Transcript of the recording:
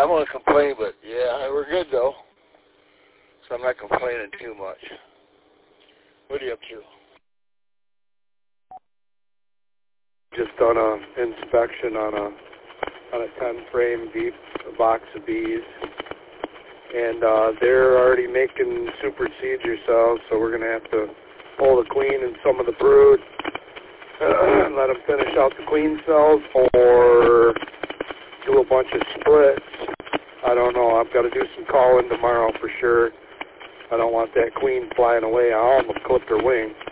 I'm going to complain, but yeah, we're good though. So I'm not complaining too much. What are you up to? Just done an inspection on a 10-frame deep box of bees, and they're already making super seeds yourselves, so we're going to have to pull the queen and some of the brood, let them finish out the queen cells, or do a bunch of splits. I don't know. I've got to do some calling tomorrow for sure. I don't want that queen flying away. I almost clipped her wing.